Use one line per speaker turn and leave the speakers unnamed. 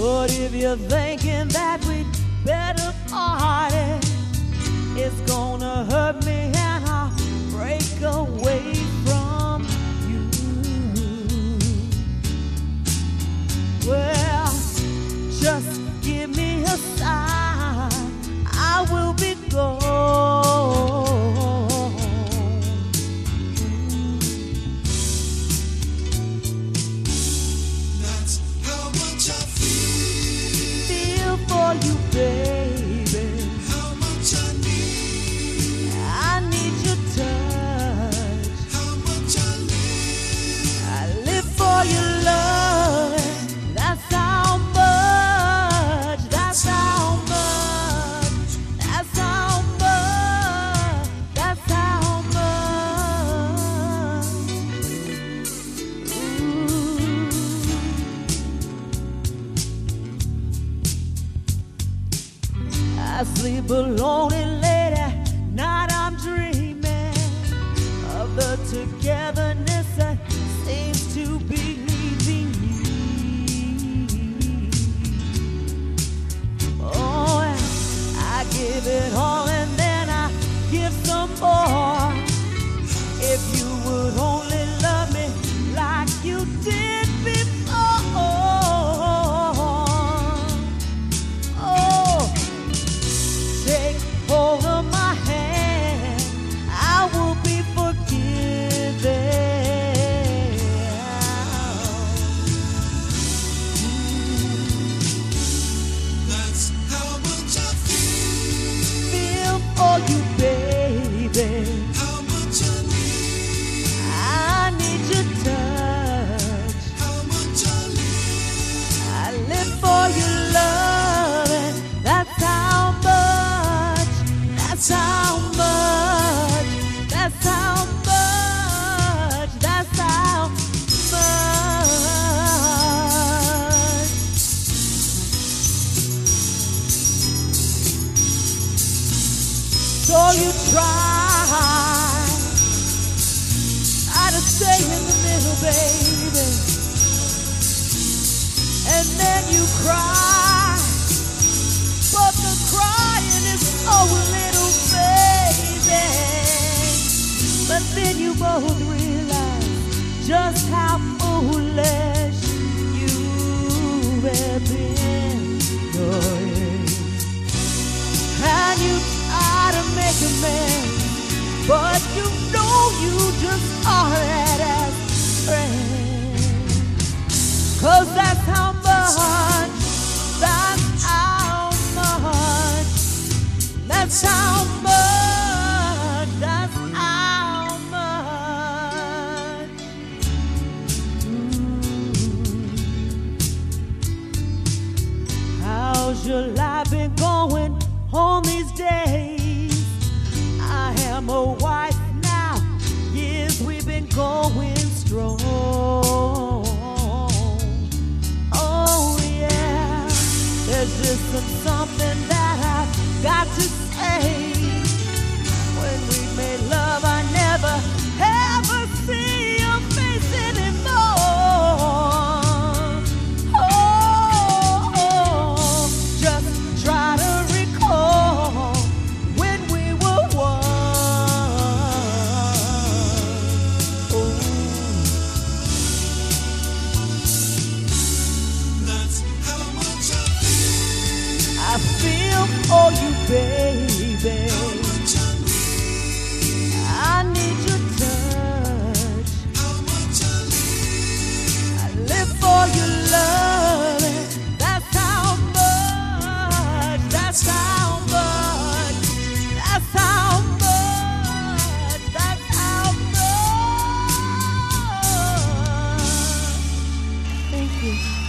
But if you're thinking that we'd better party, it's gonna hurt me and I'll break away from you. Well, just give me a sign, I will be gone.
That's how much I feel
For you, baby.
how much
I need your touch.
how much
I live for your love. That's how much. That's how much. That's how much. That's how much. Ooh. I sleep alone and late at night I'm dreaming of the togetherness that seems to be leaving me. Oh, and I give it all and then I give some more. If you would only love me like you did before. Oh, take hold of my hand, I will be forgiven.
That's how much I
Feel for you, baby.
how much
I need your touch.
how much
I live for your love, and that's how much. That's how much. That's how much. That's how much. So you try to stay in the middle, baby, and then you cry, but the crying is so little, baby. But then you both realize just how foolish you have been. Oh, yeah. And you try to make amends, but you know you just are it as friends. 'Cause that's how much, that's how much, that's how much, that's how much. How's your life been going on these days? I am a wife now, years we've been going strong. Oh yeah, there's just something that I've got to say. When we made love, I never ever see your face anymore. Oh, just try to recall when we were one. Oh.
That's how much
I feel for you, baby. I need your touch. I live for your love. That's how much. That's how much. That's how much. That's how much. Thank you.